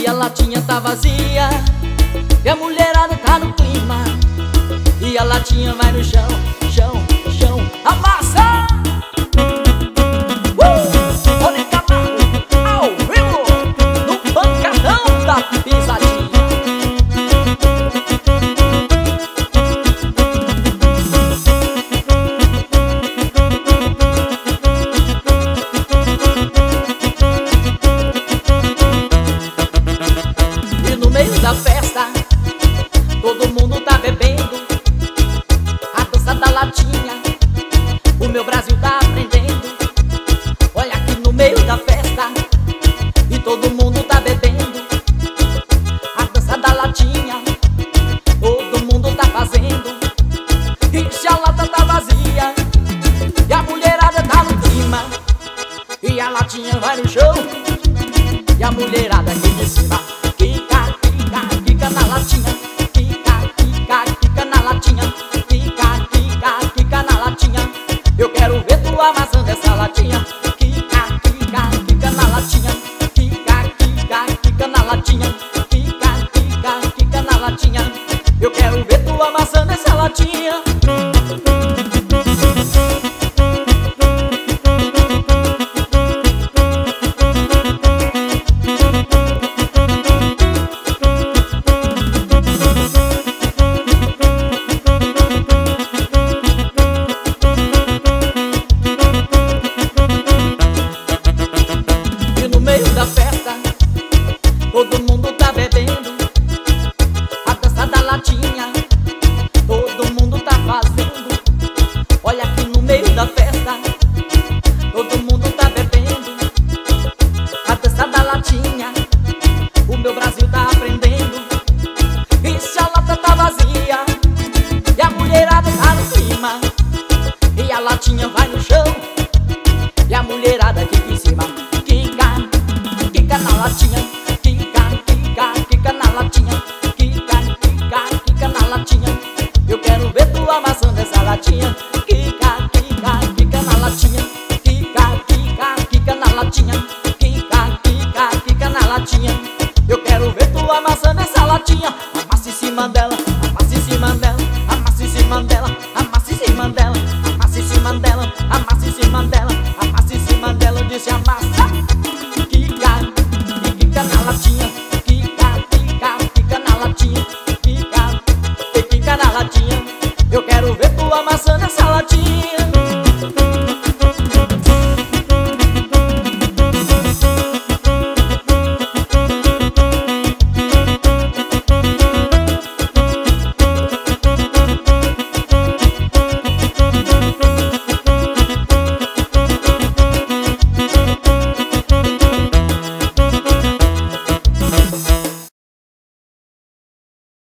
E a latinha tá vazia e a mulherada tá no clima. E a latinha vai no chão, chão, chão. Amassa! Rony Camargo, ao vivo, no pancadão da pisadinha. E no meio da festa, todo mundo tá bebendo a dança da latinha. O meu Brasil tá aprendendo. Olha aqui no meio da festa e todo mundo tá bebendo a dança da latinha. Todo mundo tá fazendo. E se a lata tá vazia e a mulherada tá no clima, e a latinha vai no chão e a mulherada aqui de cima quica, quica, quica na latinha. Quica, quica, quica na latinha. Quica, quica, quica na latinha. Eu quero ver tu amassando essa latinha. Quica, quica, quica na latinha. Quica, quica, quica na latinha. Quica, quica, quica na latinha. Eu quero ver tu amassando essa latinha. Da festa, todo mundo tá bebendo a dança da latinha. Todo mundo tá fazendo. Olha aqui no meio da festa, todo mundo tá bebendo a dança da latinha. O meu Brasil tá aprendendo. E se a lata tá vazia e a mulherada tá no clima, e a latinha vai no chão e a mulherada aqui em cima quica na latinha. Quica, quica, quica na latinha. Quica, quica, quica na latinha. Eu quero ver tu amassando essa latinha. Quica, quica, quica na latinha. Quica, quica, quica na latinha. Quica, quica, quica na latinha.